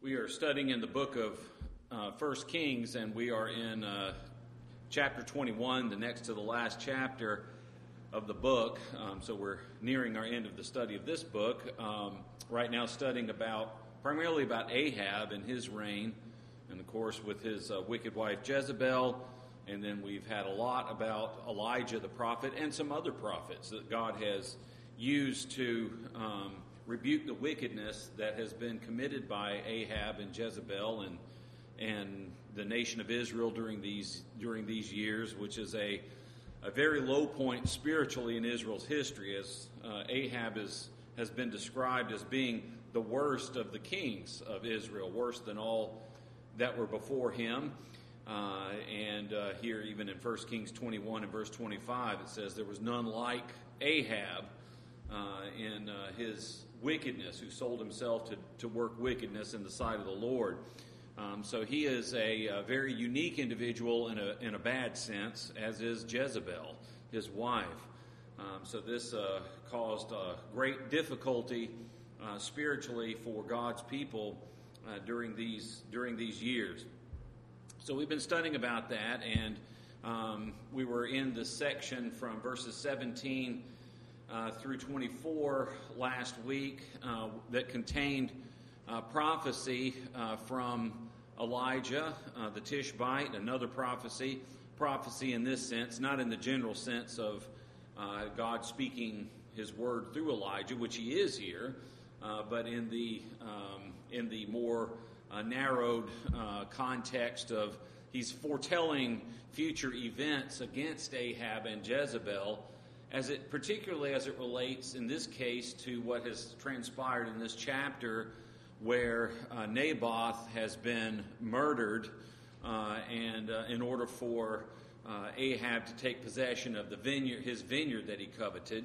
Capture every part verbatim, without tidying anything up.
We are studying in the book of uh, First Kings, and we are in uh, chapter twenty-one, the next to the last chapter of the book. Um, so we're nearing our end of the study of this book. Um, right now studying about, primarily about Ahab and his reign, and of course with his uh, wicked wife Jezebel. And then we've had a lot about Elijah the prophet and some other prophets that God has used to um, rebuke the wickedness that has been committed by Ahab and Jezebel and and the nation of Israel during these during these years, which is a a very low point spiritually in Israel's history, as uh, Ahab is has been described as being the worst of the kings of Israel, worse than all that were before him. Uh, and uh, here, even in First Kings twenty-one and verse twenty-five, it says there was none like Ahab uh, in uh, his wickedness, who sold himself to, to work wickedness in the sight of the Lord. Um, so he is a, a very unique individual in a in a bad sense, as is Jezebel, his wife. Um, so this uh, caused uh, great difficulty uh, spiritually for God's people uh, during these during these years. So we've been studying about that, and um, we were in the section from verses seventeen Uh, through twenty-four last week uh, that contained uh, prophecy uh, from Elijah, uh, the Tishbite, another prophecy, prophecy in this sense, not in the general sense of uh, God speaking his word through Elijah, which he is here, uh, but in the um, in the more uh, narrowed uh, context of he's foretelling future events against Ahab and Jezebel, as it particularly as it relates in this case to what has transpired in this chapter, where uh, Naboth has been murdered, uh, and uh, in order for uh, Ahab to take possession of the vineyard, his vineyard that he coveted,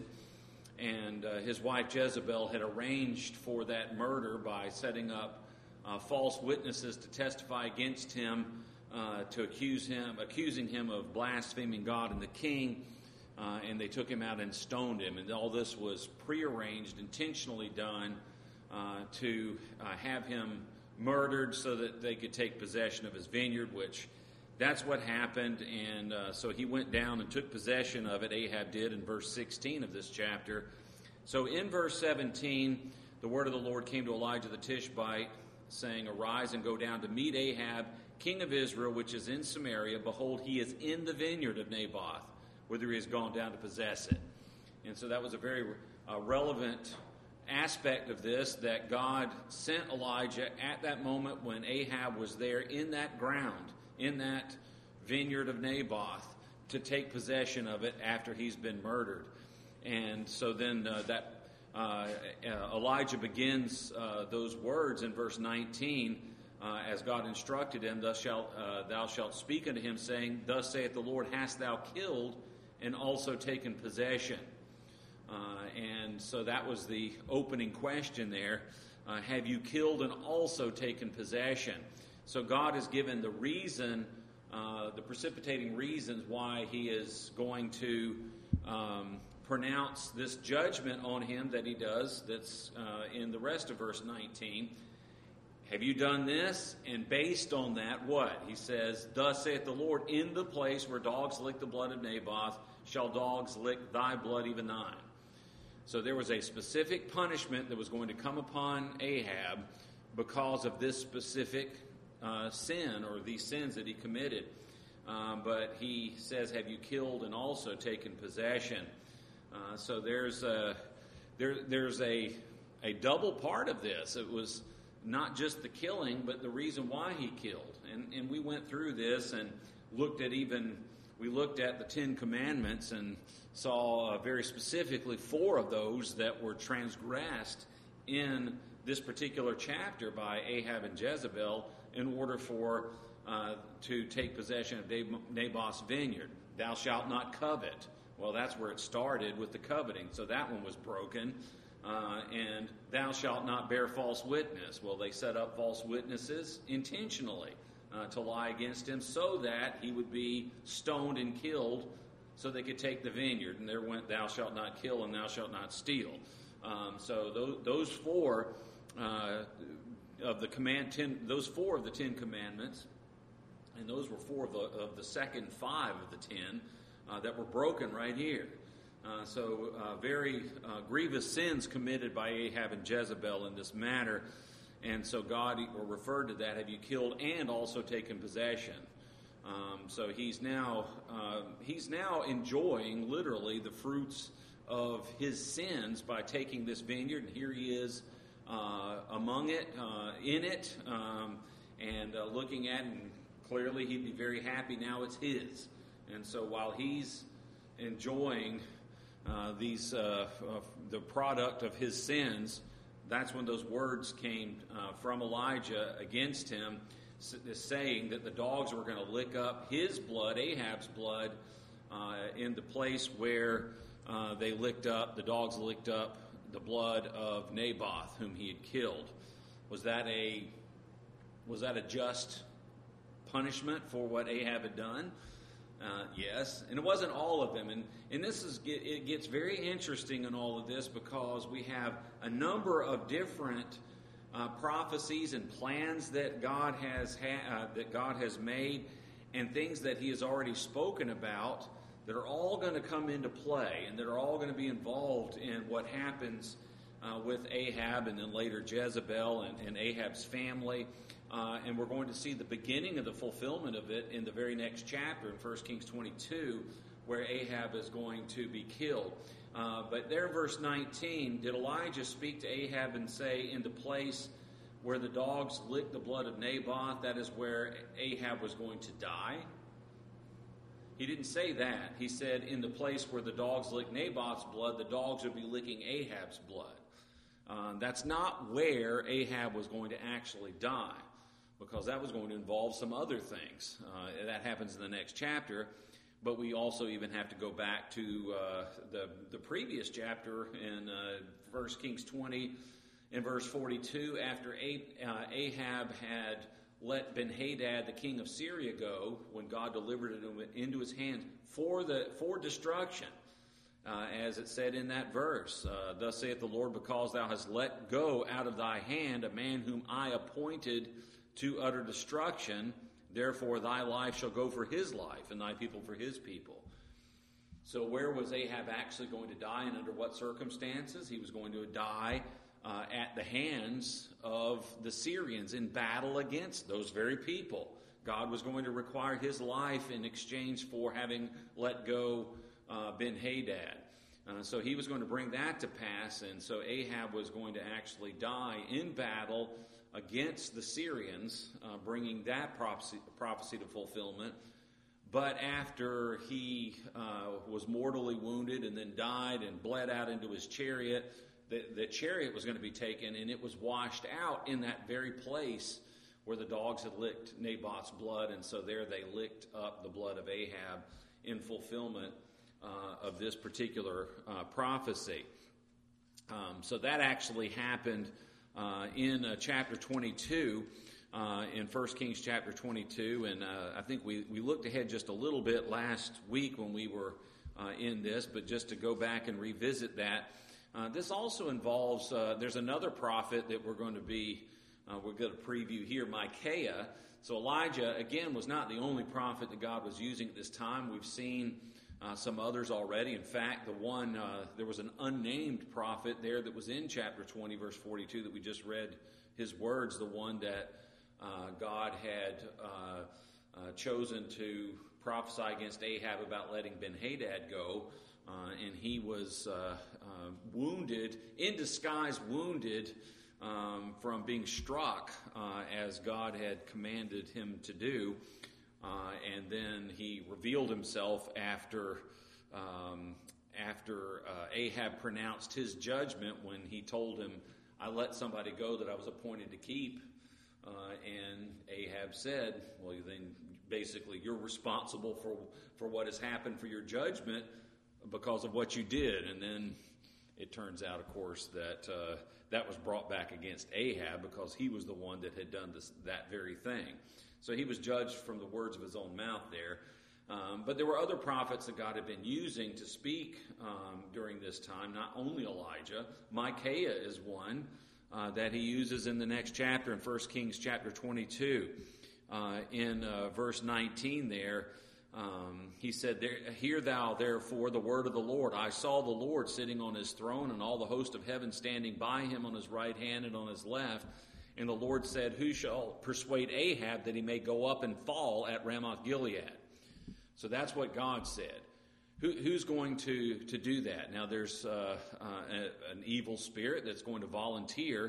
and uh, his wife Jezebel had arranged for that murder by setting up uh, false witnesses to testify against him, uh, to accuse him, accusing him of blaspheming God and the king. Uh, and they took him out and stoned him. And all this was prearranged, intentionally done uh, to uh, have him murdered so that they could take possession of his vineyard, which that's what happened. And uh, so he went down and took possession of it. Ahab did in verse sixteen of this chapter. So in verse seventeen, the word of the Lord came to Elijah the Tishbite, saying, "Arise and go down to meet Ahab, king of Israel, which is in Samaria. Behold, he is in the vineyard of Naboth, whether he has gone down to possess it." And so that was a very uh, relevant aspect of this, that God sent Elijah at that moment when Ahab was there in that ground, in that vineyard of Naboth, to take possession of it after he's been murdered. And so then uh, that uh, uh, Elijah begins uh, those words in verse nineteen, Uh, as God instructed him, "Thus shalt uh, thou shalt speak unto him, saying, Thus saith the Lord, hast thou killed and also taken possession?" Uh, and so that was the opening question there. Uh, have you killed and also taken possession? So God has given the reason, uh, the precipitating reasons why he is going to um, pronounce this judgment on him that he does, that's uh, in the rest of verse nineteen. Have you done this? And based on that, what? He says, "Thus saith the Lord, in the place where dogs lick the blood of Naboth, shall dogs lick thy blood, even thine." So there was a specific punishment that was going to come upon Ahab because of this specific uh, sin, or these sins that he committed. Um, but he says, "Have you killed and also taken possession?" Uh, so there's a, there, there's a, a double part of this. It was not just the killing, but the reason why he killed. And and we went through this and looked at even, we looked at the Ten Commandments and saw uh, very specifically four of those that were transgressed in this particular chapter by Ahab and Jezebel in order for uh, to take possession of Naboth's vineyard. "Thou shalt not covet." Well, that's where it started, with the coveting. So that one was broken. Uh, and "thou shalt not bear false witness." Well, they set up false witnesses intentionally uh, to lie against him so that he would be stoned and killed so they could take the vineyard. And there went "thou shalt not kill" and "thou shalt not steal." Um, so those, those four uh, of the command ten, those four of the Ten Commandments, and those were four of the, of the second five of the ten uh, that were broken right here. Uh, so uh, very uh, grievous sins committed by Ahab and Jezebel in this matter. And so God referred to that, have you killed and also taken possession? Um, so he's now uh, he's now enjoying literally the fruits of his sins by taking this vineyard, and here he is uh, among it, uh, in it, um, and uh, looking at it, and clearly he'd be very happy now it's his. And so while he's enjoying uh, these uh, uh, the product of his sins, that's when those words came uh, from Elijah against him, saying that the dogs were going to lick up his blood, Ahab's blood, uh, in the place where uh, they licked up, the dogs licked up the blood of Naboth, whom he had killed. Was that a was that a just punishment for what Ahab had done? Uh, yes, and it wasn't all of them, and and this is it gets very interesting in all of this because we have a number of different uh, prophecies and plans that God has ha- uh, that God has made, and things that He has already spoken about that are all going to come into play, and that are all going to be involved in what happens uh, with Ahab, and then later Jezebel and, and Ahab's family. Uh, and we're going to see the beginning of the fulfillment of it in the very next chapter in First Kings twenty-two, where Ahab is going to be killed. Uh, but there, verse nineteen, did Elijah speak to Ahab and say, in the place where the dogs licked the blood of Naboth, that is where Ahab was going to die? He didn't say that. He said, in the place where the dogs licked Naboth's blood, the dogs would be licking Ahab's blood. Uh, that's not where Ahab was going to actually die, because that was going to involve some other things. Uh, that happens in the next chapter, but we also even have to go back to uh, the, the previous chapter in uh, First Kings twenty, in verse forty-two, after Ahab had let Ben-Hadad, the king of Syria, go, when God delivered it into his hands for the for destruction. Uh, as it said in that verse, uh, thus saith the Lord, because thou hast let go out of thy hand a man whom I appointed to utter destruction, therefore thy life shall go for his life, and thy people for his people. So where was Ahab actually going to die, and under what circumstances? He was going to die uh, at the hands of the Syrians in battle against those very people. God was going to require his life in exchange for having let go Uh, Ben-Hadad. Uh, so he was going to bring that to pass, and so Ahab was going to actually die in battle against the Syrians, uh, bringing that prophecy, prophecy to fulfillment. But after he uh, was mortally wounded and then died and bled out into his chariot, the, the chariot was going to be taken, and it was washed out in that very place where the dogs had licked Naboth's blood, and so there they licked up the blood of Ahab in fulfillment Uh, of this particular uh, prophecy. Um, so that actually happened uh, in uh, chapter twenty-two, uh, in First Kings chapter twenty-two, and uh, I think we, we looked ahead just a little bit last week when we were uh, in this, but just to go back and revisit that. Uh, this also involves, uh, there's another prophet that we're going to be, uh, we're going to preview here, Micaiah. So Elijah, again, was not the only prophet that God was using at this time. We've seen Uh, some others already. In fact, the one, uh, there was an unnamed prophet there that was in chapter twenty, verse forty-two, that we just read his words, the one that uh, God had uh, uh, chosen to prophesy against Ahab about letting Ben-Hadad go. Uh, and he was uh, uh, wounded, in disguise wounded, um, from being struck uh, as God had commanded him to do. Uh, and then he revealed himself after um, after uh, Ahab pronounced his judgment when he told him, I let somebody go that I was appointed to keep. Uh, and Ahab said, well, then basically you're responsible for, for what has happened for your judgment because of what you did. And then it turns out, of course, that uh, that was brought back against Ahab because he was the one that had done this, that very thing. So he was judged from the words of his own mouth there. Um, but there were other prophets that God had been using to speak um, during this time, not only Elijah. Micaiah is one uh, that he uses in the next chapter, in First Kings chapter twenty-two. Uh, in uh, verse nineteen there, um, he said, "Hear thou therefore the word of the Lord. I saw the Lord sitting on his throne, and all the host of heaven standing by him on his right hand and on his left. And the Lord said, Who shall persuade Ahab that he may go up and fall at Ramoth Gilead?" So that's what God said. Who, who's going to, to do that? Now there's uh, uh, a, an evil spirit that's going to volunteer.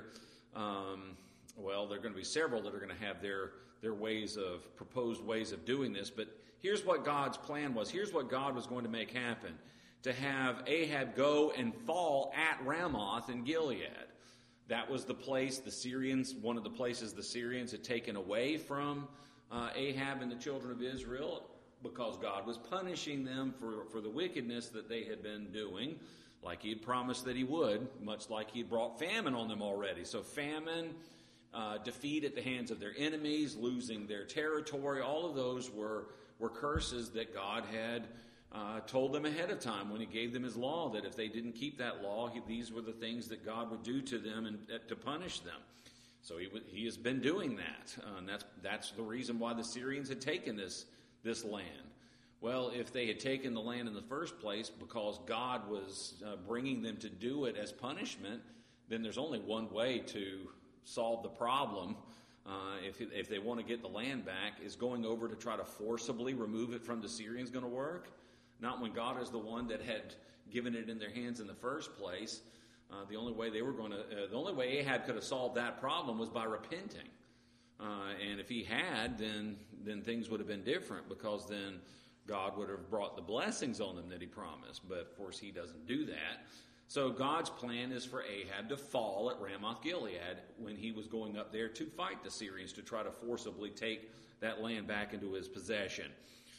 Um, well, there are going to be several that are going to have their their ways of, proposed ways of doing this. But here's what God's plan was. Here's what God was going to make happen. To have Ahab go and fall at Ramoth in Gilead. That was the place the Syrians, one of the places the Syrians had taken away from uh, Ahab and the children of Israel, because God was punishing them for, for the wickedness that they had been doing, like he had promised that he would, much like he had brought famine on them already. So famine, Uh, defeat at the hands of their enemies, losing their territory, all of those were, were curses that God had uh, told them ahead of time when he gave them his law, that if they didn't keep that law, he, these were the things that God would do to them and uh, to punish them. So he, he has been doing that, uh, and that's, that's the reason why the Syrians had taken this, this land. Well, if they had taken the land in the first place because God was uh, bringing them to do it as punishment, then there's only one way to solve the problem, uh, if, if they want to get the land back, is going over to try to forcibly remove it from the Syrians going to work? Not when God is the one that had given it in their hands in the first place. Uh, the only way they were going to, uh, the only way Ahab could have solved that problem was by repenting. Uh, and if he had, then then things would have been different, because then God would have brought the blessings on them that he promised. But of course, he doesn't do that. So God's plan is for Ahab to fall at Ramoth Gilead when he was going up there to fight the Syrians, to try to forcibly take that land back into his possession.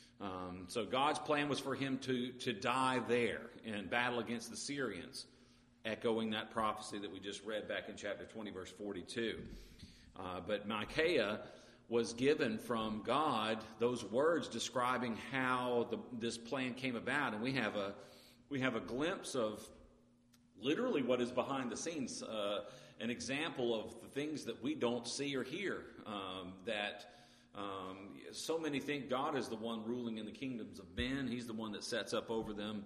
Um, so God's plan was for him to, to die there and battle against the Syrians, echoing that prophecy that we just read back in chapter twenty, verse forty-two. Uh, but Micaiah was given from God those words describing how the, this plan came about, and we have a we have a glimpse of literally what is behind the scenes, uh, an example of the things that we don't see or hear, um, that um, so many think God is the one ruling in the kingdoms of men. He's the one that sets up over them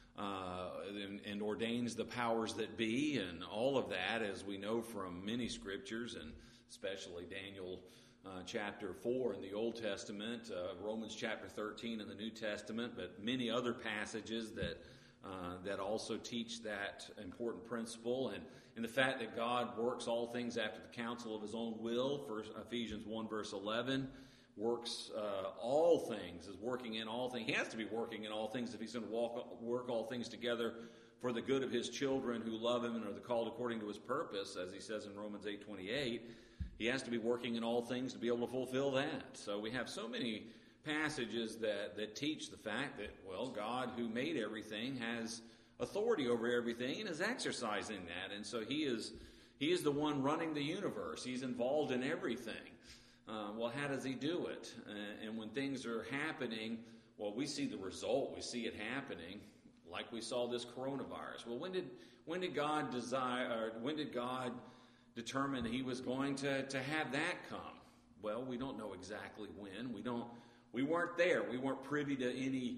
uh, and, and ordains the powers that be, and all of that, as we know from many scriptures, and especially Daniel uh, chapter four in the Old Testament, uh, Romans chapter thirteen in the New Testament, but many other passages that Uh, that also teach that important principle, and, and the fact that God works all things after the counsel of his own will. First Ephesians one verse eleven, works uh, all things, is working in all things. He has to be working in all things if he's going to walk, work all things together for the good of his children who love him and are called according to his purpose, as he says in Romans eight twenty-eight. He has to be working in all things to be able to fulfill that. So we have so many passages that, that teach the fact that, well, God, who made everything, has authority over everything and is exercising that. And so he is he is the one running the universe. He's involved in everything. Uh, well, how does he do it? Uh, and when things are happening, well, we see the result. We see it happening, like we saw this coronavirus. Well, when did when did God desire? Or when did God determine he was going to, to have that come? Well, we don't know exactly when. We don't. We weren't there. We weren't privy to any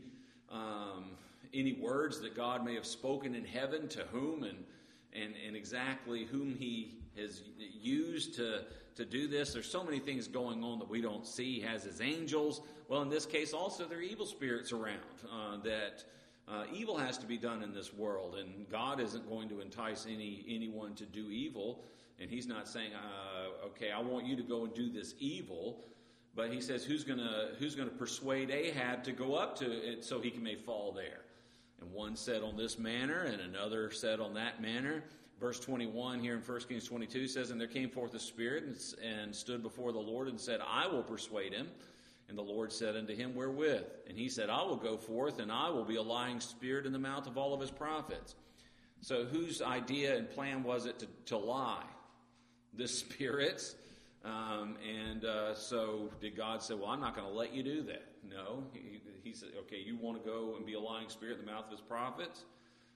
um, any words that God may have spoken in heaven to whom, and and and exactly whom he has used to to do this. There's so many things going on that we don't see. He has his angels. Well, in this case, also there are evil spirits around. Uh, that uh, evil has to be done in this world, and God isn't going to entice any anyone to do evil. And he's not saying, uh, "Okay, I want you to go and do this evil." But he says, who's going to who's going to persuade Ahab to go up to it so he can may fall there? And one said on this manner, and another said on that manner. Verse twenty-one here in First Kings twenty-two says, "And there came forth a spirit and, and stood before the Lord and said, I will persuade him. And the Lord said unto him, Wherewith? And he said, I will go forth, and I will be a lying spirit in the mouth of all of his prophets." So whose idea and plan was it to, to lie? The spirits. Um, and uh, so did God say, well, I'm not going to let you do that? No. He, he said, okay, you want to go and be a lying spirit in the mouth of his prophets?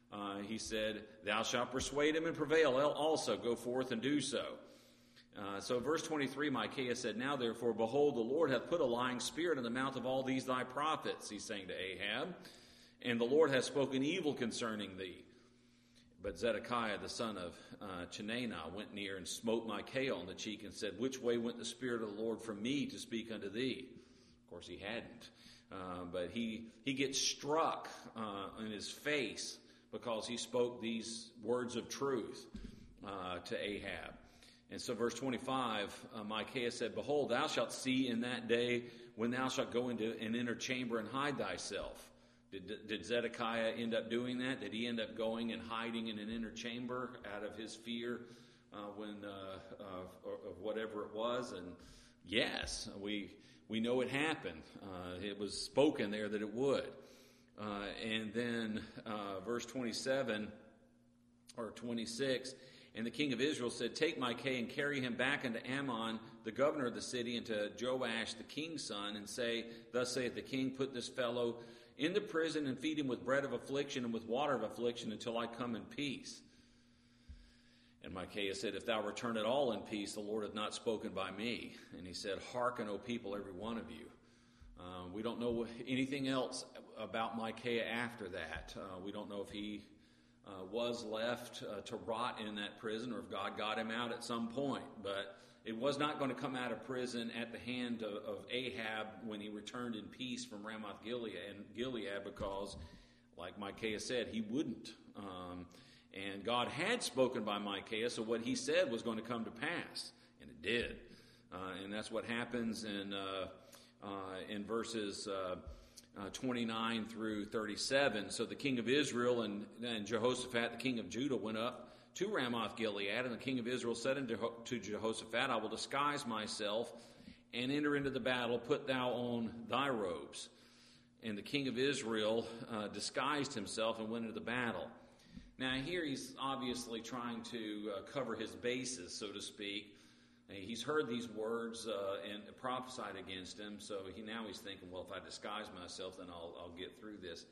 uh, he said, thou shalt persuade him and prevail also. Go forth and do so. Uh, so verse twenty-three, Micaiah said, now therefore, behold, the Lord hath put a lying spirit in the mouth of all these thy prophets, he's saying to Ahab, and the Lord hath spoken evil concerning thee. But Zedekiah, the son of uh, Chenaanah, went near and smote Micaiah on the cheek and said, which way went the Spirit of the Lord from me to speak unto thee? Of course, he hadn't. Uh, but he, he gets struck uh, in his face because he spoke these words of truth uh, to Ahab. And so verse twenty-five, uh, Micaiah said, behold, thou shalt see in that day when thou shalt go into an inner chamber and hide thyself. Did, did Zedekiah end up doing that? Did he end up going and hiding in an inner chamber out of his fear uh, when uh, uh, of whatever it was? And yes, we we know it happened. Uh, it was spoken there that it would. Uh, and then uh, verse twenty-seven or twenty-six, and the king of Israel said, take Micaiah and carry him back unto Ammon, the governor of the city, and to Joash, the king's son, and say, thus saith the king, put this fellow in the prison and feed him with bread of affliction and with water of affliction until I come in peace. And Micaiah said, if thou return at all in peace, the Lord hath not spoken by me. And he said, hearken, O people, every one of you. Uh, we don't know anything else about Micaiah after that. Uh, we don't know if he uh, was left uh, to rot in that prison or if God got him out at some point. But it was not going to come out of prison at the hand of, of Ahab when he returned in peace from Ramoth Gilead, and Gilead because, like Micaiah said, he wouldn't. Um, and God had spoken by Micaiah, so what he said was going to come to pass, and it did. Uh, and that's what happens in uh, uh, in verses uh, uh, twenty-nine through thirty-seven. So the king of Israel and, and Jehoshaphat, the king of Judah, went up to Ramoth Gilead, and the king of Israel said unto Jehoshaphat, I will disguise myself and enter into the battle. Put thou on thy robes. And the king of Israel uh, disguised himself and went into the battle. Now here he's obviously trying to uh, cover his bases, so to speak. He's heard these words uh, and prophesied against him, so he now he's thinking, well, if I disguise myself, then I'll, I'll get through this.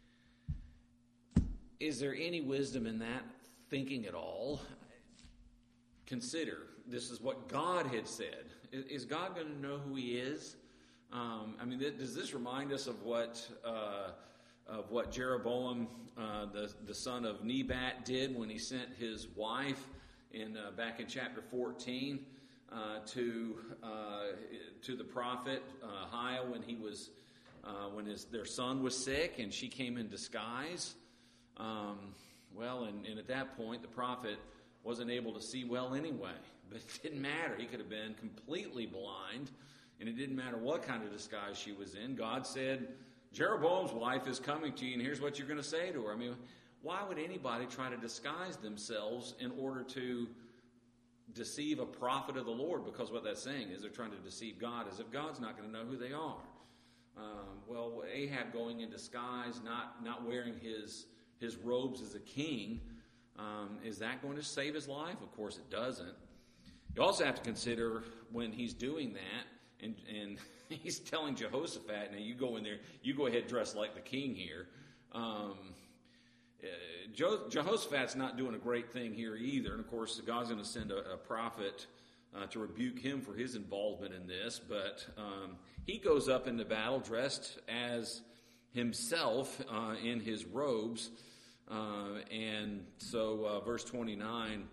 Is there any wisdom in that thinking at all? Consider, this is what God had said. Is God going to know who he is? Um, I mean, does this remind us of what uh, of what Jeroboam, uh, the the son of Nebat, did when he sent his wife in uh, back in chapter fourteen uh, to uh, to the prophet uh, Hiel when he was uh, when his their son was sick, and she came in disguise. Um, well, and, and at that point, the prophet wasn't able to see well anyway. But it didn't matter. He could have been completely blind, and it didn't matter what kind of disguise she was in. God said, Jeroboam's wife is coming to you, and here's what you're going to say to her. I mean, why would anybody try to disguise themselves in order to deceive a prophet of the Lord? Because what that's saying is they're trying to deceive God, as if God's not going to know who they are. Um, well, Ahab going in disguise, not, not wearing his, his robes as a king, um, is that going to save his life? Of course it doesn't. You also have to consider when he's doing that, and, and he's telling Jehoshaphat, now you go in there, you go ahead dressed like the king here. Um, uh, Jo- Jehoshaphat's not doing a great thing here either. And of course, God's going to send a, a prophet uh, to rebuke him for his involvement in this. But um, he goes up into battle dressed as himself uh, in his robes. Uh, and so uh, verse twenty-nine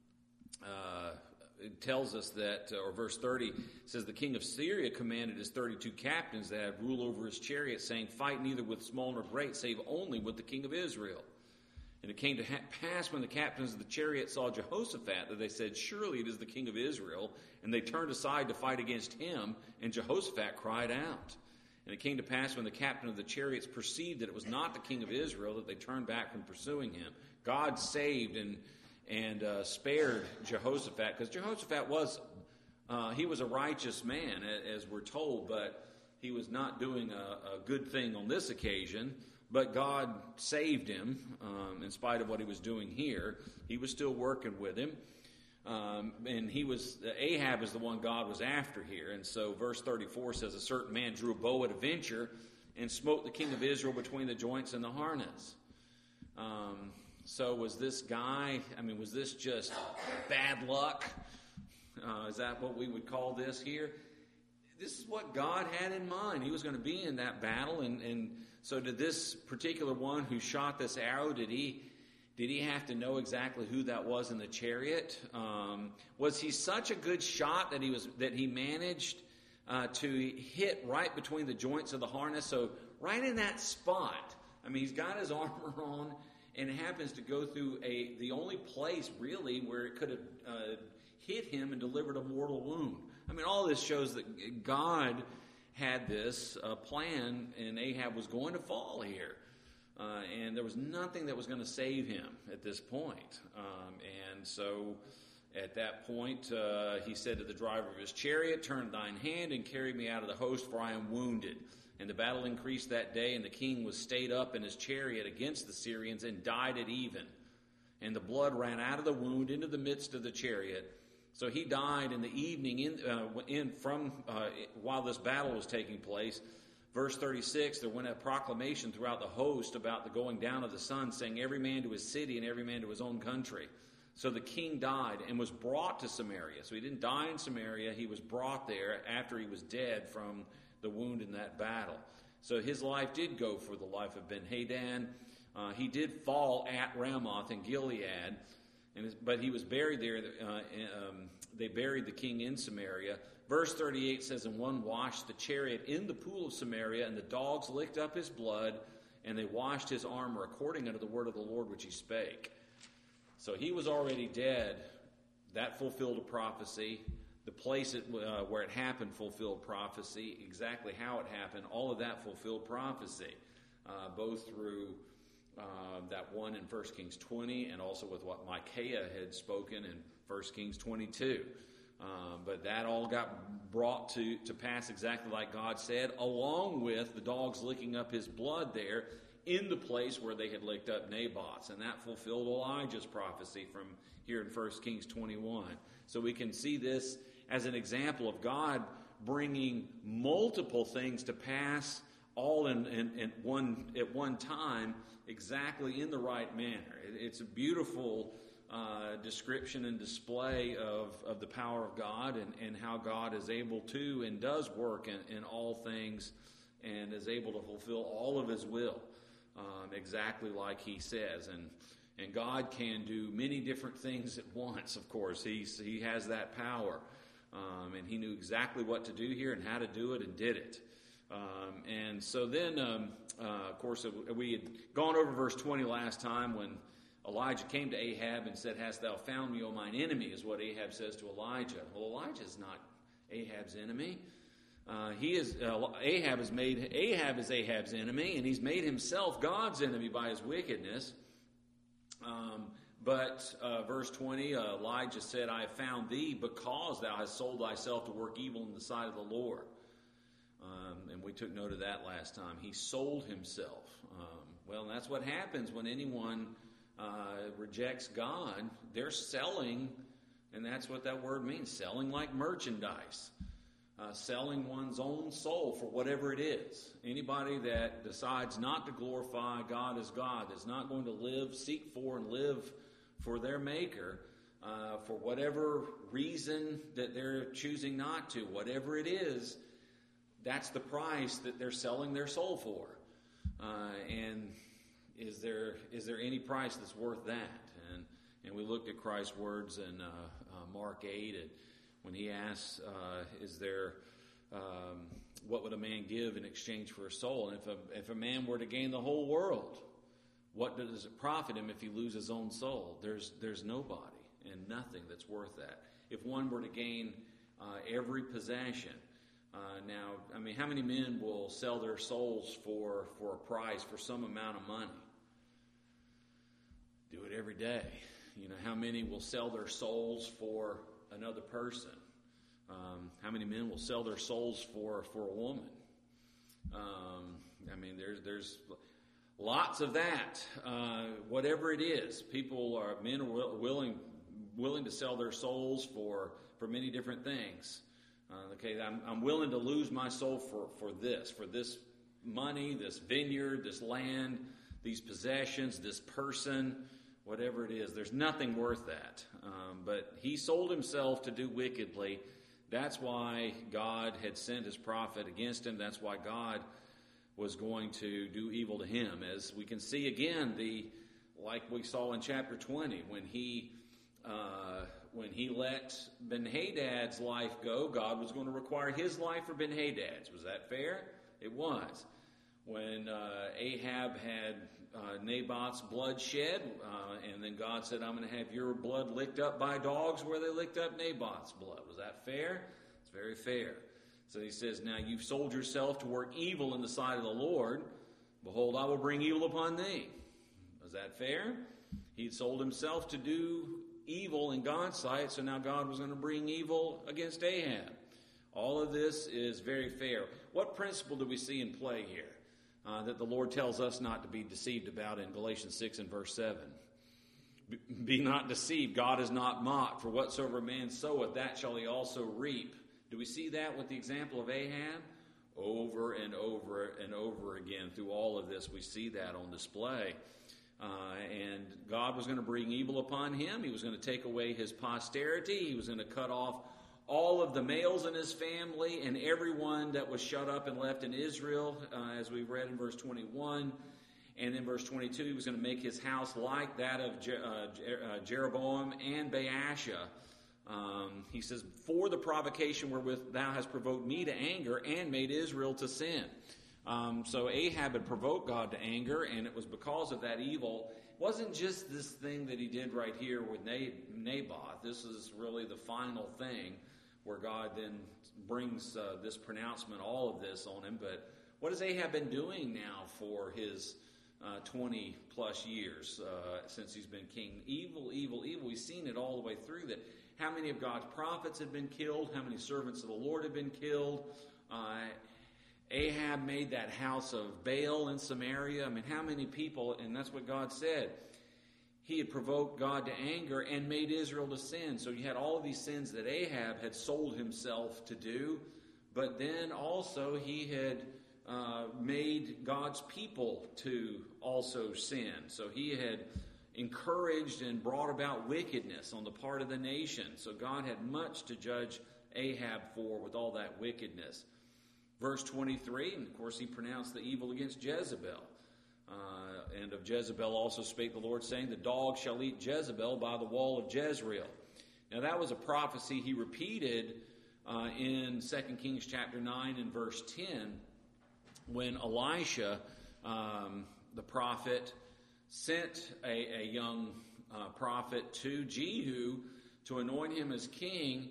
uh, it tells us that, or verse thirty says, the king of Syria commanded his thirty-two captains that had rule over his chariot, saying, fight neither with small nor great, save only with the king of Israel. And it came to ha- pass when the captains of the chariot saw Jehoshaphat that they said, surely it is the king of Israel. And they turned aside to fight against him, and Jehoshaphat cried out. And it came to pass when the captain of the chariots perceived that it was not the king of Israel, that they turned back from pursuing him. God saved and and uh, spared Jehoshaphat, because Jehoshaphat was uh, he was a righteous man, as we're told, but he was not doing a, a good thing on this occasion. But God saved him um, in spite of what he was doing here. He was still working with him. Um, and he was, Ahab is the one God was after here. And so verse thirty-four says, a certain man drew a bow at a venture and smote the king of Israel between the joints and the harness. Um, so was this guy, I mean, was this just bad luck? Uh, is that what we would call this here? This is what God had in mind. He was going to be in that battle. And, and so did this particular one who shot this arrow, did he did he have to know exactly who that was in the chariot? Um, was he such a good shot that he was that he managed uh, to hit right between the joints of the harness? So right in that spot. I mean, he's got his armor on, and it happens to go through a the only place really where it could have uh, hit him and delivered a mortal wound. I mean, all this shows that God had this uh, plan, and Ahab was going to fall here. Uh, and there was nothing that was going to save him at this point. Um, and so at that point, uh, he said to the driver of his chariot, "Turn thine hand and carry me out of the host, for I am wounded." And the battle increased that day, and the king was stayed up in his chariot against the Syrians and died at even. And the blood ran out of the wound into the midst of the chariot. So he died in the evening in, uh, in from uh, while this battle was taking place. Verse thirty-six, there went a proclamation throughout the host about the going down of the sun, saying, "Every man to his city and every man to his own country." So the king died and was brought to Samaria. So he didn't die in Samaria. He was brought there after he was dead from the wound in that battle. So his life did go for the life of Ben-Hadad. Uh, he did fall at Ramoth in Gilead. And his, but he was buried there. Uh, um, they buried the king in Samaria. Verse thirty-eight says, "And one washed the chariot in the pool of Samaria, and the dogs licked up his blood, and they washed his armor according unto the word of the Lord which he spake." So he was already dead. That fulfilled a prophecy. The place it, uh, where it happened fulfilled prophecy. Exactly how it happened, all of that fulfilled prophecy, uh, both through Uh, that one in First Kings twenty, and also with what Micaiah had spoken in First Kings twenty-two. Um, but that all got brought to, to pass exactly like God said, along with the dogs licking up his blood there in the place where they had licked up Naboth's. And that fulfilled Elijah's prophecy from here in First Kings twenty-one. So we can see this as an example of God bringing multiple things to pass all in, in, in one at one time, exactly in the right manner. It, it's a beautiful uh, description and display of, of the power of God and, and how God is able to and does work in, in all things and is able to fulfill all of his will um, exactly like he says. And and God can do many different things at once, of course. He's, he has that power. Um, and he knew exactly what to do here and how to do it and did it. Um, and so then, um, uh, of course, we had gone over verse twenty last time when Elijah came to Ahab and said, "Hast thou found me, O mine enemy?" is what Ahab says to Elijah. Well, Elijah is not Ahab's enemy. Uh, he is uh, Ahab has made Ahab is Ahab's enemy, and he's made himself God's enemy by his wickedness. Um, but uh, verse twenty, uh, Elijah said, "I have found thee because thou hast sold thyself to work evil in the sight of the Lord." Um, and we took note of that last time. He sold himself. Um, well, that's what happens when anyone uh, rejects God. They're selling, and that's what that word means, selling like merchandise. Uh, selling one's own soul for whatever it is. Anybody that decides not to glorify God as God, that's not going to live, seek for, and live for their Maker, uh, for whatever reason that they're choosing not to, whatever it is, that's the price that they're selling their soul for. Uh, and is there is there any price that's worth that? And and we looked at Christ's words in uh, uh, Mark eight, and when he asks, uh, is there, um, what would a man give in exchange for a soul? And if a, if a man were to gain the whole world, what does it profit him if he loses his own soul? There's there's nobody and nothing that's worth that. If one were to gain uh, every possession, uh, now, I mean, how many men will sell their souls for, for a price, for some amount of money? Do it every day. You know, how many will sell their souls for another person? Um, how many men will sell their souls for for a woman? Um, I mean, there's there's lots of that. Uh, whatever it is, people are men are willing willing to sell their souls for for many different things. Uh, okay, I'm I'm willing to lose my soul for for this, for this money, this vineyard, this land, these possessions, this person. whatever it is. There's nothing worth that. Um, but he sold himself to do wickedly. That's why God had sent his prophet against him. That's why God was going to do evil to him. As we can see again, the like we saw in chapter twenty, when he uh, when he let Ben-Hadad's life go, God was going to require his life for Ben-Hadad's. Was that fair? It was. When uh, Ahab had uh, Naboth's blood shed, uh, and then God said, I'm going to have your blood licked up by dogs where they licked up Naboth's blood. Was that fair? It's very fair. So he says, now you've sold yourself to work evil in the sight of the Lord. Behold, I will bring evil upon thee. Was that fair? He'd sold himself to do evil in God's sight, so now God was going to bring evil against Ahab. All of this is very fair. What principle do we see in play here uh, that the Lord tells us not to be deceived about in Galatians six and verse seven? Be not deceived, God is not mocked, for whatsoever a man soweth, that shall he also reap. Do we see that with the example of Ahab? Over and over and over again through all of this, we see that on display. Uh, and God was going to bring evil upon him. He was going to take away his posterity. He was going to cut off all of the males in his family and everyone that was shut up and left in Israel, uh, as we read in verse twenty-one. And in verse twenty-two, he was going to make his house like that of Je- uh, Je- uh, Jeroboam and Baasha. Um, he says, for the provocation wherewith thou hast provoked me to anger and made Israel to sin. Um, so Ahab had provoked God to anger, and it was because of that evil. It wasn't just this thing that he did right here with Naboth. This is really the final thing where God then brings uh, this pronouncement, all of this on him. But what has Ahab been doing now for his uh, twenty plus years uh, since he's been king? Evil, evil, evil. We've seen it all the way through that. How many of God's prophets had been killed? How many servants of the Lord had been killed? Uh, Ahab made that house of Baal in Samaria. I mean, how many people, and that's what God said. He had provoked God to anger and made Israel to sin. So you had all of these sins that Ahab had sold himself to do, but then also he had uh, made God's people to also sin. So he had encouraged and brought about wickedness on the part of the nation. So God had much to judge Ahab for with all that wickedness. Verse twenty-three, and of course he pronounced the evil against Jezebel. Uh, and of Jezebel also spake the Lord, saying, the dog shall eat Jezebel by the wall of Jezreel. Now that was a prophecy he repeated uh, in Second Kings chapter nine and verse ten, when Elisha, um, the prophet, sent a, a young uh, prophet to Jehu to anoint him as king,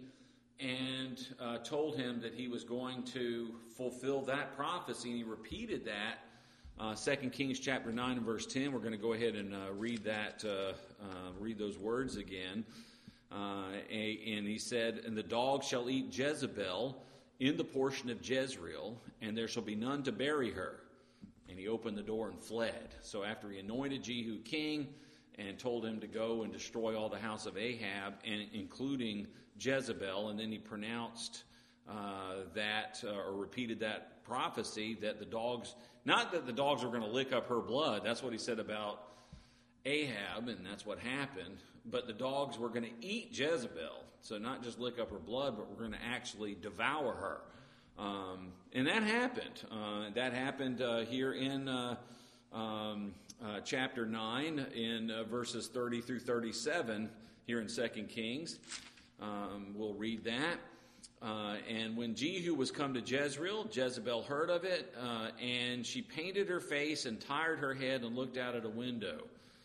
and uh, told him that he was going to fulfill that prophecy, and he repeated that. Uh, Second Kings chapter nine and verse ten. We're going to go ahead and uh, read that, uh, uh, read those words again. Uh, and he said, and the dog shall eat Jezebel in the portion of Jezreel, and there shall be none to bury her. And he opened the door and fled. So after he anointed Jehu king and told him to go and destroy all the house of Ahab, and including Jezebel, and then he pronounced uh, that, uh, or repeated that prophecy that the dogs, not that the dogs were going to lick up her blood, that's what he said about Ahab, and that's what happened, but the dogs were going to eat Jezebel. So not just lick up her blood, but we're going to actually devour her. Um, and that happened. Uh, that happened uh, here in uh, um, uh, chapter nine, in uh, verses thirty through thirty-seven, here in Second Kings. Um, we'll read that. Uh, and when Jehu was come to Jezreel, Jezebel heard of it, uh, and she painted her face and tired her head and looked out at a window.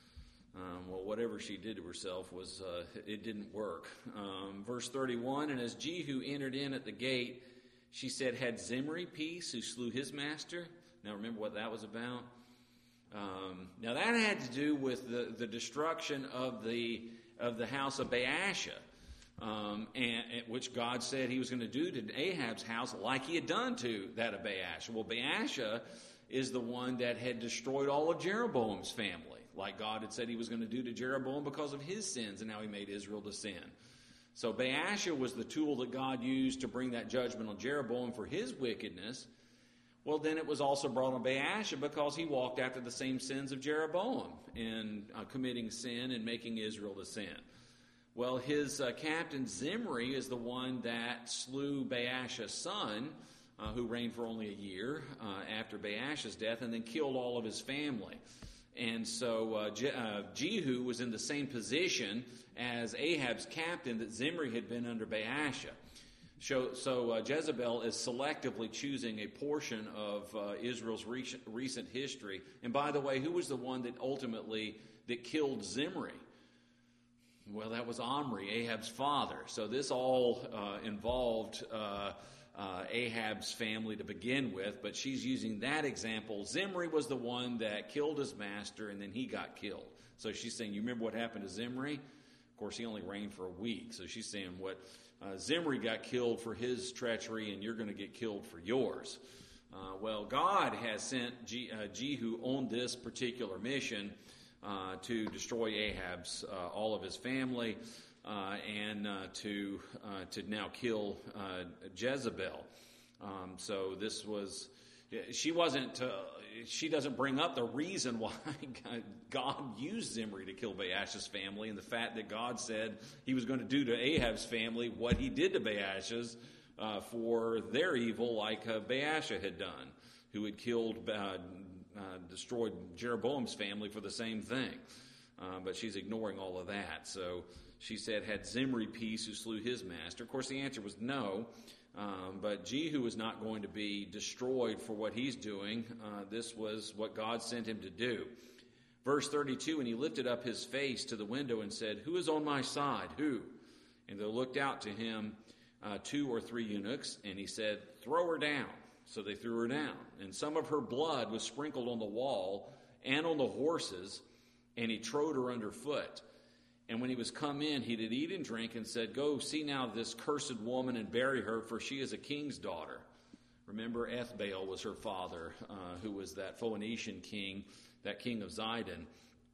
Um, well, whatever she did to herself, was uh, it didn't work. Um, verse thirty-one, and as Jehu entered in at the gate, she said, had Zimri peace, who slew his master? Now remember what that was about? Um, now that had to do with the, the destruction of the of the house of Baasha, um, and, and which God said he was going to do to Ahab's house like he had done to that of Baasha. Well, Baasha is the one that had destroyed all of Jeroboam's family, like God had said he was going to do to Jeroboam because of his sins, and now he made Israel to sin. So Baasha was the tool that God used to bring that judgment on Jeroboam for his wickedness. Well, then it was also brought on Baasha because he walked after the same sins of Jeroboam in uh, committing sin and making Israel to sin. Well, his uh, captain Zimri is the one that slew Baasha's son, uh, who reigned for only a year uh, after Baasha's death, and then killed all of his family. And so uh, Je- uh, Jehu was in the same position as Ahab's captain that Zimri had been under Baasha. So, so uh, Jezebel is selectively choosing a portion of uh, Israel's recent, recent history. And by the way, who was the one that ultimately that killed Zimri? Well, that was Omri, Ahab's father. So this all uh, involved uh, uh, Ahab's family to begin with, but she's using that example. Zimri was the one that killed his master, and then he got killed. So she's saying, you remember what happened to Zimri? Of course, he only reigned for a week. So she's saying what uh, Zimri got killed for his treachery, and you're going to get killed for yours. Uh, well, God has sent G- uh, Jehu on this particular mission uh, to destroy Ahab's, uh, all of his family, uh, and uh, to uh, to now kill uh, Jezebel. Um, so this was, she wasn't, uh, she doesn't bring up the reason why God used Zimri to kill Baasha's family, and the fact that God said he was going to do to Ahab's family what he did to Baasha's uh, for their evil, like uh, Baasha had done, who had killed, uh, uh, destroyed Jeroboam's family for the same thing. Uh, but she's ignoring all of that. So she said, had Zimri peace who slew his master? Of course, the answer was no. Um, but Jehu was not going to be destroyed for what he's doing. Uh, this was what God sent him to do. Verse thirty-two, and he lifted up his face to the window and said, who is on my side? Who? And there looked out to him uh, two or three eunuchs, and he said, throw her down. So they threw her down. And some of her blood was sprinkled on the wall and on the horses, and he trode her underfoot. And when he was come in, he did eat and drink, and said, go, see now this cursed woman, and bury her, for she is a king's daughter. Remember, Ethbaal was her father, uh, who was that Phoenician king, that king of Zidon.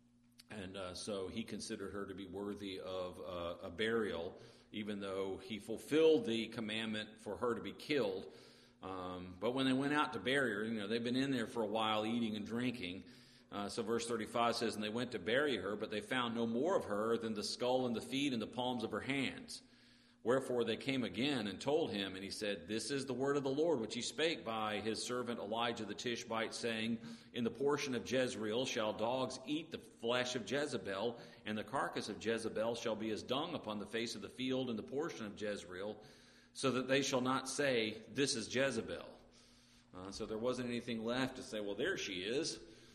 And uh, so he considered her to be worthy of uh, a burial, even though he fulfilled the commandment for her to be killed. Um, but when they went out to bury her, you know, they've been in there for a while eating and drinking. Uh, so verse thirty-five says, and they went to bury her, but they found no more of her than the skull and the feet and the palms of her hands. Wherefore they came again and told him, and he said, this is the word of the Lord, which he spake by his servant Elijah the Tishbite, saying, in the portion of Jezreel shall dogs eat the flesh of Jezebel, and the carcass of Jezebel shall be as dung upon the face of the field in the portion of Jezreel, so that they shall not say, this is Jezebel. Uh, so there wasn't anything left to say, well, there she is.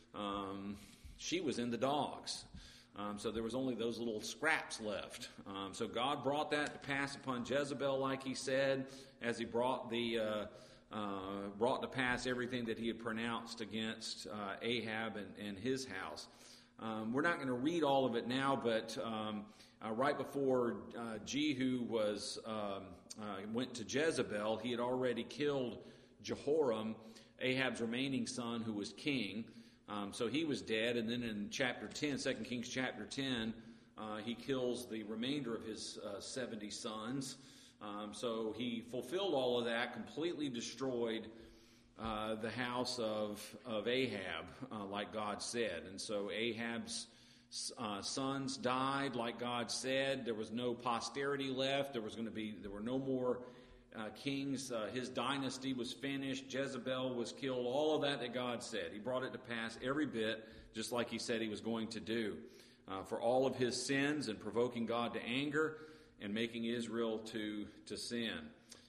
Um, she was in the dogs. Um, so there was only those little scraps left. Um, so God brought that to pass upon Jezebel, like he said, as he brought the uh, uh, brought to pass everything that he had pronounced against uh, Ahab and, and his house. Um, we're not going to read all of it now, but um, uh, right before uh, Jehu was um, uh, went to Jezebel, he had already killed Jehoram, Ahab's remaining son, who was king. Um, so he was dead, and then in chapter ten, Second Kings chapter ten, uh, he kills the remainder of his uh, seventy sons. Um, so he fulfilled all of that, completely destroyed uh, the house of, of Ahab, uh, like God said. And so Ahab's uh, sons died, like God said. There was no posterity left. There was going to be, there were no more Uh, kings. Uh, his dynasty was finished. Jezebel was killed. All of that that God said. He brought it to pass every bit, just like he said he was going to do. Uh, for all of his sins and provoking God to anger and making Israel to, to sin.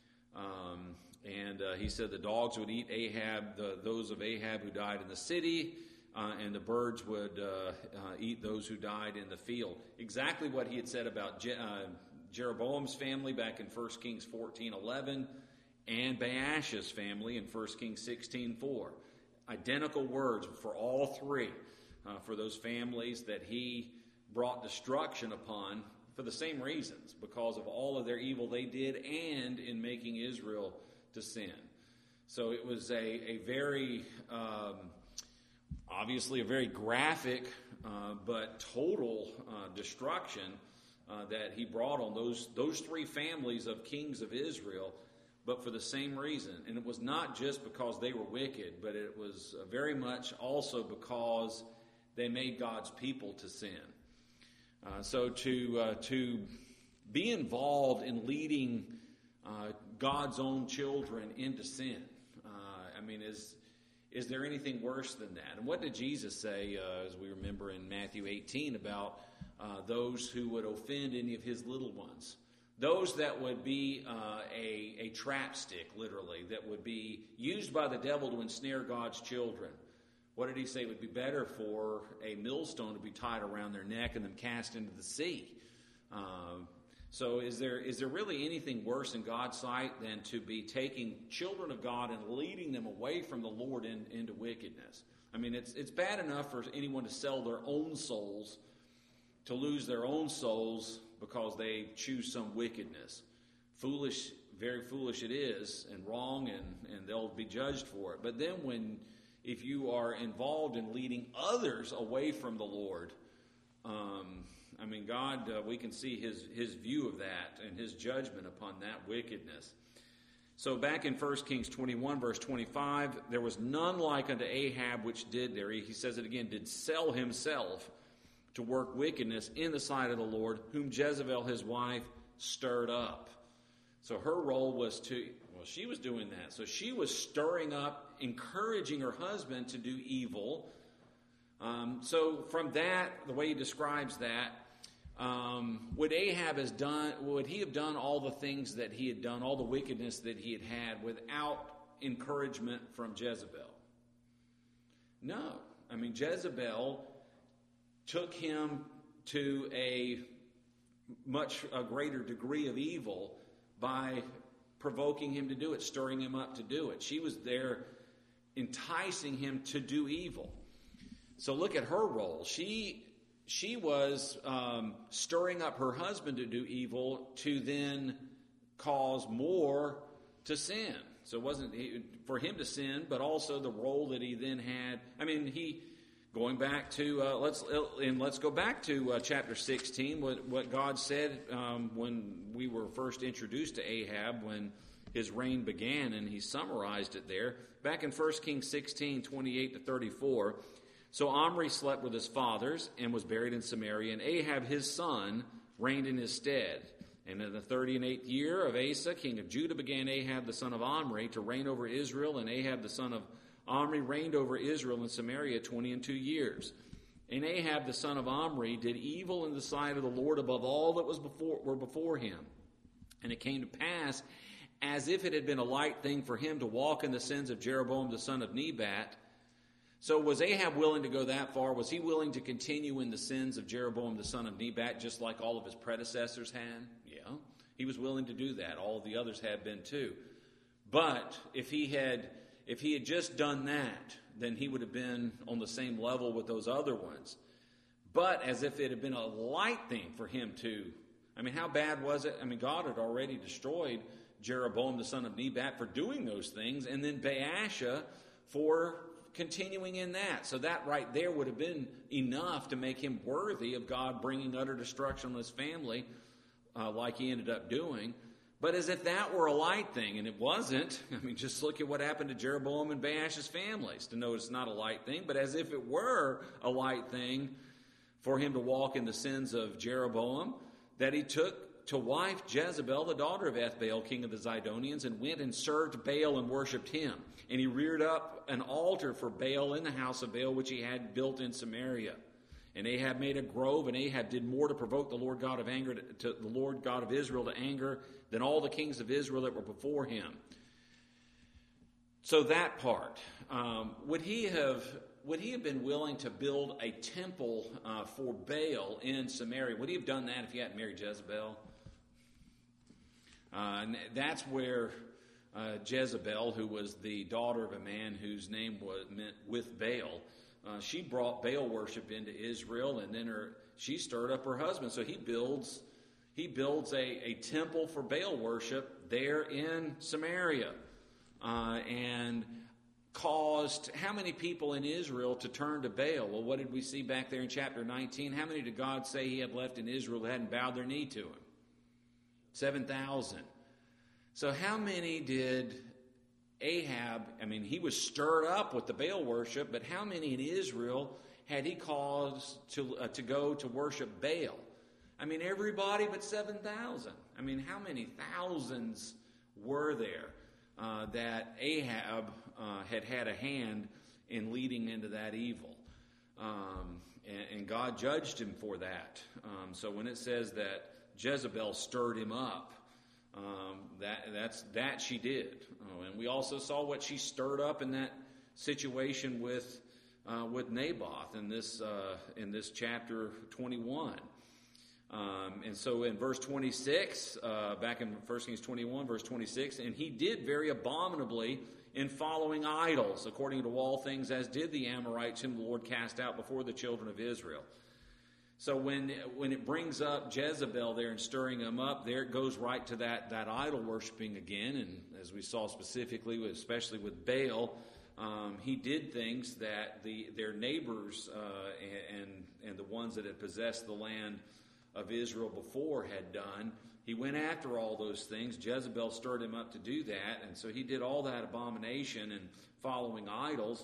Um, and uh, he said the dogs would eat Ahab, the, those of Ahab who died in the city, uh, and the birds would uh, uh, eat those who died in the field. Exactly what he had said about Je- uh, Jeroboam's family back in First Kings fourteen eleven, and Baasha's family in First Kings sixteen four. Identical words for all three, uh, for those families that he brought destruction upon for the same reasons, because of all of their evil they did and in making Israel to sin. So it was a, a very, um, obviously a very graphic, uh, but total uh, destruction Uh, that he brought on those those three families of kings of Israel. but for the same reason. And it was not just because they were wicked, but it was very much also because they made God's people to sin. Uh, so to uh, to be involved in leading uh, God's own children into sin, uh, I mean, is is there anything worse than that? And what did Jesus say, uh, as we remember in Matthew eighteen, about uh, those who would offend any of his little ones? Those that would be uh, a, a trap stick, literally, that would be used by the devil to ensnare God's children. What did he say? It would be better for a millstone to be tied around their neck and then cast into the sea. Um, so is there is there really anything worse in God's sight than to be taking children of God and leading them away from the Lord in, into wickedness? I mean, it's it's bad enough for anyone to sell their own souls, to lose their own souls because they choose some wickedness. Foolish, very foolish it is, and wrong, and, and they'll be judged for it. But then when, if you are involved in leading others away from the Lord, um, I mean, God, uh, we can see his, his view of that and his judgment upon that wickedness. So back in First Kings twenty-one, verse twenty-five, there was none like unto Ahab which did there. He, he says it again, did sell himself to work wickedness in the sight of the Lord, whom Jezebel his wife stirred up. So her role was to, well, she was doing that. So she was stirring up, encouraging her husband to do evil. Um, so from that, the way he describes that, um, would Ahab has done, would he have done all the things that he had done, all the wickedness that he had had, without encouragement from Jezebel? No. I mean, Jezebel took him to a much a greater degree of evil by provoking him to do it, stirring him up to do it. She was there enticing him to do evil. So look at her role. She she was um, stirring up her husband to do evil to then cause more to sin. So it wasn't for him to sin, but also the role that he then had. I mean, he... Going back to uh, let's and let's go back to uh, chapter sixteen. What what God said um, when we were first introduced to Ahab, when his reign began, and he summarized it there back in First Kings sixteen, twenty-eight to thirty-four. So Omri slept with his fathers and was buried in Samaria, and Ahab his son reigned in his stead. And in the thirty and eighth year of Asa, king of Judah, began Ahab the son of Omri to reign over Israel, and Ahab the son of Omri reigned over Israel and Samaria twenty and two years. And Ahab the son of Omri did evil in the sight of the Lord above all that was before were before him. And it came to pass, as if it had been a light thing for him to walk in the sins of Jeroboam the son of Nebat. So was Ahab willing to go that far? Was he willing to continue in the sins of Jeroboam the son of Nebat, just like all of his predecessors had? Yeah, he was willing to do that. All of the others had been too. But if he had... If he had just done that, then he would have been on the same level with those other ones. But as if it had been a light thing for him to, I mean, how bad was it? I mean, God had already destroyed Jeroboam the son of Nebat for doing those things, and then Baasha for continuing in that. So that right there would have been enough to make him worthy of God bringing utter destruction on his family, uh, like he ended up doing. But as if that were a light thing, and it wasn't. I mean, just look at what happened to Jeroboam and Baasha's families to know it's not a light thing. But as if it were a light thing for him to walk in the sins of Jeroboam, that he took to wife Jezebel, the daughter of Ethbaal, king of the Zidonians, and went and served Baal and worshipped him. And he reared up an altar for Baal in the house of Baal, which he had built in Samaria. And Ahab made a grove, and Ahab did more to provoke the Lord God of anger to, to the Lord God of Israel to anger than all the kings of Israel that were before him. So that part, um, would he have would he have been willing to build a temple uh, for Baal in Samaria? Would he have done that if he hadn't married Jezebel? Uh, and that's where uh, Jezebel, who was the daughter of a man whose name was meant with Baal, Uh, she brought Baal worship into Israel, and then her she stirred up her husband. So he builds he builds a, a temple for Baal worship there in Samaria, uh, and caused how many people in Israel to turn to Baal? Well, what did we see back there in chapter nineteen? How many did God say he had left in Israel that hadn't bowed their knee to him? seven thousand. So how many did Ahab, I mean, he was stirred up with the Baal worship, but how many in Israel had he caused to uh, to go to worship Baal? I mean, everybody but seven thousand. I mean, how many thousands were there uh, that Ahab uh, had had a hand in leading into that evil? Um, and, and God judged him for that. Um, so when it says that Jezebel stirred him up, um, that that's that she did. Oh, and we also saw what she stirred up in that situation with uh, with Naboth in this uh, in this chapter twenty-one. Um, and so in verse twenty-six, uh, back in First Kings twenty-one, verse twenty-six, and he did very abominably in following idols, according to all things, as did the Amorites whom the Lord cast out before the children of Israel. So when when it brings up Jezebel there and stirring them up, there it goes right to that, that idol worshiping again. And as we saw specifically, especially with Baal, um, he did things that the their neighbors uh, and and the ones that had possessed the land of Israel before had done. He went after all those things. Jezebel stirred him up to do that, and so he did all that abomination and following idols.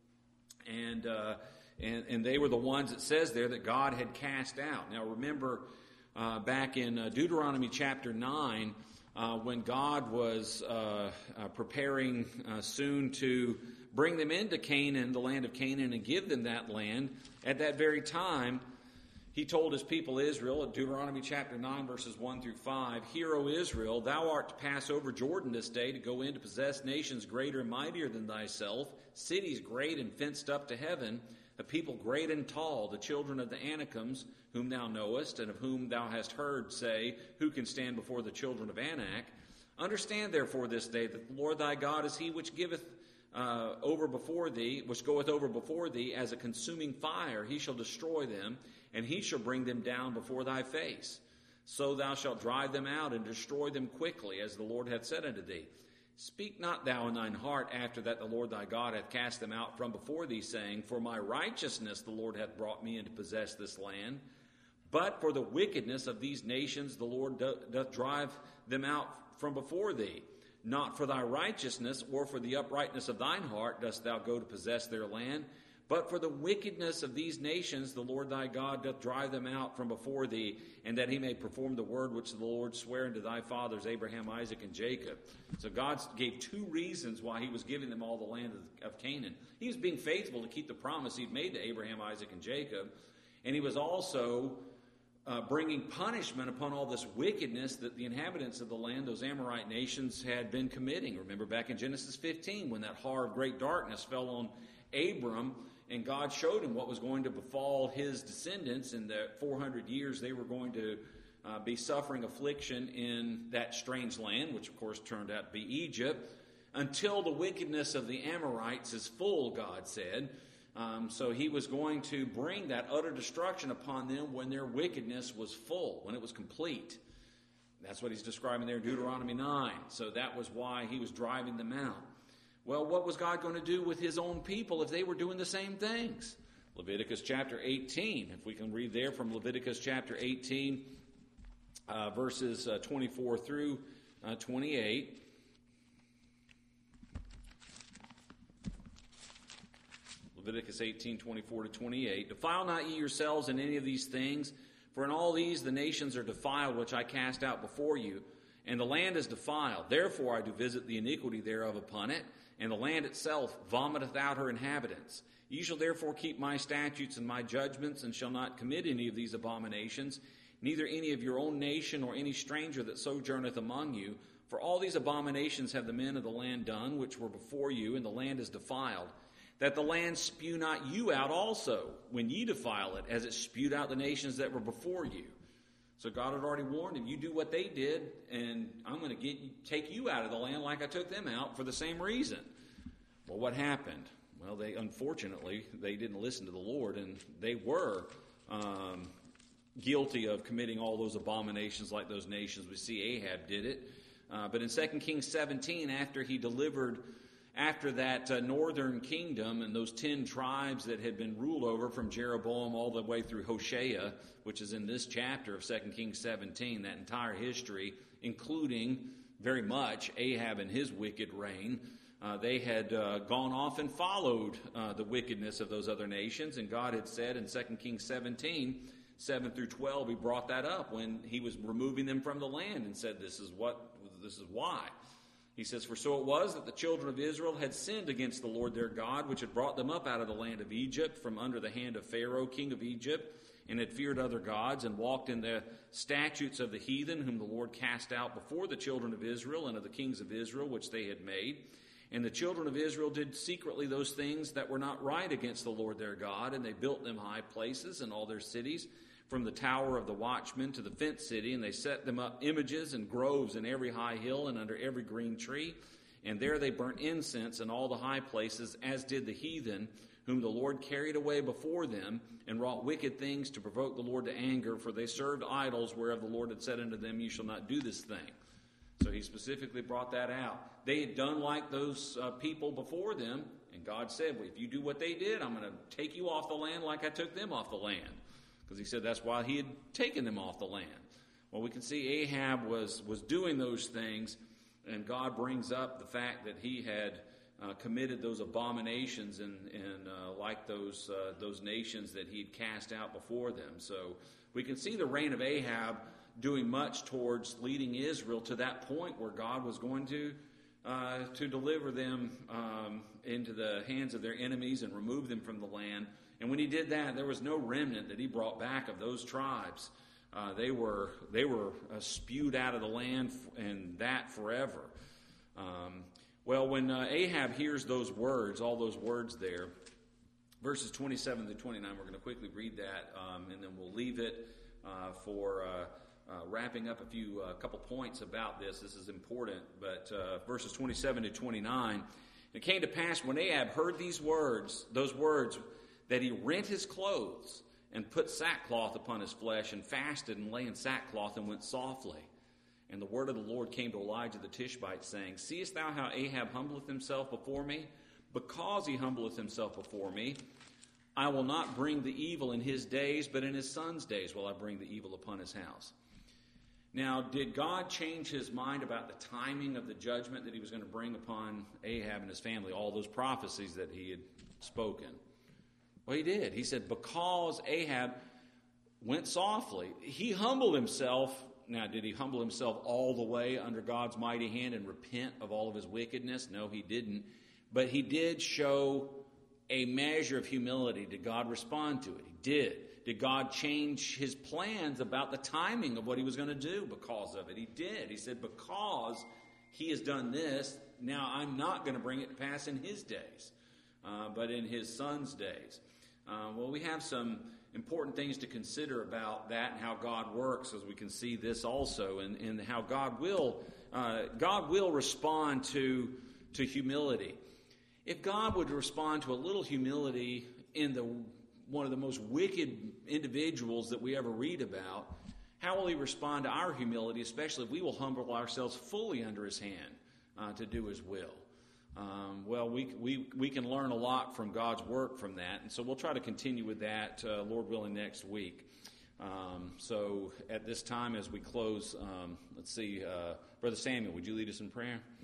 And uh, and and they were the ones, it says there, that God had cast out. Now remember, uh, back in uh, Deuteronomy chapter nine, uh, when God was uh, uh, preparing uh, soon to bring them into Canaan, the land of Canaan, and give them that land, at that very time, he told his people Israel, in Deuteronomy chapter nine, verses one through five, Hear, O Israel, thou art to pass over Jordan this day to go in to possess nations greater and mightier than thyself, cities great and fenced up to heaven, a people great and tall, the children of the Anakims, whom thou knowest, and of whom thou hast heard say, Who can stand before the children of Anak? Understand therefore this day that the Lord thy God is he which giveth uh, over before thee, which goeth over before thee as a consuming fire. He shall destroy them, and he shall bring them down before thy face. So thou shalt drive them out and destroy them quickly, as the Lord hath said unto thee. Speak not thou in thine heart after that the Lord thy God hath cast them out from before thee, saying, For my righteousness the Lord hath brought me in to possess this land. But for the wickedness of these nations the Lord doth drive them out from before thee. Not for thy righteousness or for the uprightness of thine heart dost thou go to possess their land, but for the wickedness of these nations the Lord thy God doth drive them out from before thee, and that he may perform the word which the Lord sware unto thy fathers Abraham, Isaac, and Jacob. So God gave two reasons why he was giving them all the land of, of Canaan. He was being faithful to keep the promise he'd made to Abraham, Isaac, and Jacob, and he was also uh, bringing punishment upon all this wickedness that the inhabitants of the land, those Amorite nations, had been committing. Remember back in Genesis fifteen when that horror of great darkness fell on Abram, and God showed him what was going to befall his descendants in the four hundred years they were going to uh, be suffering affliction in that strange land, which of course turned out to be Egypt, until the wickedness of the Amorites is full, God said. Um, so he was going to bring that utter destruction upon them when their wickedness was full, when it was complete. That's what he's describing there in Deuteronomy nine. So that was why he was driving them out. Well, what was God going to do with his own people if they were doing the same things? Leviticus chapter eighteen, if we can read there from Leviticus chapter eighteen, uh, verses uh, twenty-four through uh, twenty-eight. Leviticus eighteen, twenty-four to twenty-eight. Defile not ye yourselves in any of these things, for in all these the nations are defiled, which I cast out before you, and the land is defiled. Therefore I do visit the iniquity thereof upon it, and the land itself vomiteth out her inhabitants. Ye shall therefore keep my statutes and my judgments, and shall not commit any of these abominations, neither any of your own nation, or any stranger that sojourneth among you. For all these abominations have the men of the land done, which were before you, and the land is defiled. That the land spew not you out also, when ye defile it, as it spewed out the nations that were before you. So God had already warned him, you do what they did, and I'm going to get take you out of the land like I took them out for the same reason. Well, what happened? Well, they unfortunately, they didn't listen to the Lord, and they were um, guilty of committing all those abominations like those nations. We see Ahab did it. Uh, but in Second Kings seventeen, after he delivered, after that uh, northern kingdom and those ten tribes that had been ruled over from Jeroboam all the way through Hoshea, which is in this chapter of Second Kings seventeen, that entire history, including very much Ahab and his wicked reign. Uh, they had uh, gone off and followed uh, the wickedness of those other nations, and God had said in Second Kings seventeen, seven through twelve, he brought that up when he was removing them from the land and said, this is what, this is why. He says, for so it was that the children of Israel had sinned against the Lord their God, which had brought them up out of the land of Egypt from under the hand of Pharaoh, king of Egypt, and had feared other gods, and walked in the statutes of the heathen, whom the Lord cast out before the children of Israel and of the kings of Israel, which they had made. And the children of Israel did secretly those things that were not right against the Lord their God, and they built them high places in all their cities, from the tower of the watchman to the fenced city, and they set them up images and groves in every high hill and under every green tree. And there they burnt incense in all the high places, as did the heathen, whom the Lord carried away before them, and wrought wicked things to provoke the Lord to anger, for they served idols, whereof the Lord had said unto them, you shall not do this thing. So he specifically brought that out. They had done like those uh, people before them, and God said, well, if you do what they did, I'm going to take you off the land like I took them off the land. Because he said that's why he had taken them off the land. Well, we can see Ahab was, was doing those things, and God brings up the fact that he had uh, committed those abominations and, and uh, like those, uh, those nations that he'd cast out before them. So we can see the reign of Ahab doing much towards leading Israel to that point where God was going to uh, to deliver them um, into the hands of their enemies and remove them from the land. And when he did that, there was no remnant that he brought back of those tribes. Uh, they were they were uh, spewed out of the land, f- and that forever. Um, well, when uh, Ahab hears those words, all those words there, verses twenty-seven to twenty-nine, we're going to quickly read that, um, and then we'll leave it uh, for uh, uh, wrapping up a few uh, couple points about this. This is important, but uh, verses twenty-seven to twenty-nine. It came to pass when Ahab heard these words, those words, that he rent his clothes and put sackcloth upon his flesh and fasted and lay in sackcloth and went softly. And the word of the Lord came to Elijah the Tishbite, saying, seest thou how Ahab humbleth himself before me? Because he humbleth himself before me, I will not bring the evil in his days, but in his son's days will I bring the evil upon his house. Now, did God change his mind about the timing of the judgment that he was going to bring upon Ahab and his family, all those prophecies that he had spoken? Well, he did. He said, because Ahab went softly, he humbled himself. Now, did he humble himself all the way under God's mighty hand and repent of all of his wickedness? No, he didn't. But he did show a measure of humility. Did God respond to it? He did. Did God change his plans about the timing of what he was going to do because of it? He did. He said, because he has done this, now I'm not going to bring it to pass in his days, uh, but in his son's days. Uh, well, we have some important things to consider about that and how God works, as we can see this also, and, and how God will uh, God will respond to to humility. If God would respond to a little humility in the one of the most wicked individuals that we ever read about, how will he respond to our humility, especially if we will humble ourselves fully under his hand uh, to do his will? Um, well, we, we we can learn a lot from God's work from that, and so we'll try to continue with that, uh, Lord willing, next week. Um, so at this time, as we close, um, let's see, uh, Brother Samuel, would you lead us in prayer?